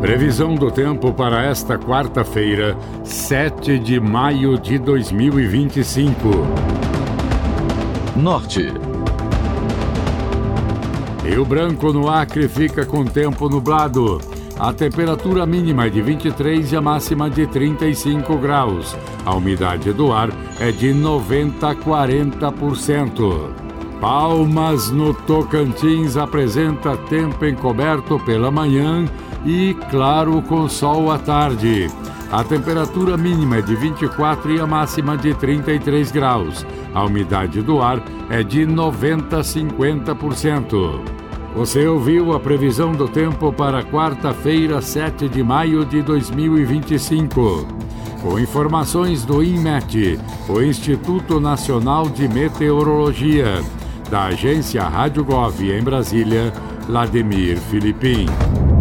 Previsão do tempo para esta quarta-feira, 7 de maio de 2025. Norte. Rio Branco, no Acre, fica com tempo nublado. A temperatura mínima é de 23 e a máxima de 35 graus. A umidade do ar é de 90 a 40%. Palmas, no Tocantins, apresenta tempo encoberto pela manhã e claro com sol à tarde. A temperatura mínima é de 24 e a máxima de 33 graus. A umidade do ar é de 90 a 50%. Você ouviu a previsão do tempo para quarta-feira, 7 de maio de 2025. Com informações do INMET, o Instituto Nacional de Meteorologia, da agência Rádio Gov em Brasília, Vladimir Filipim.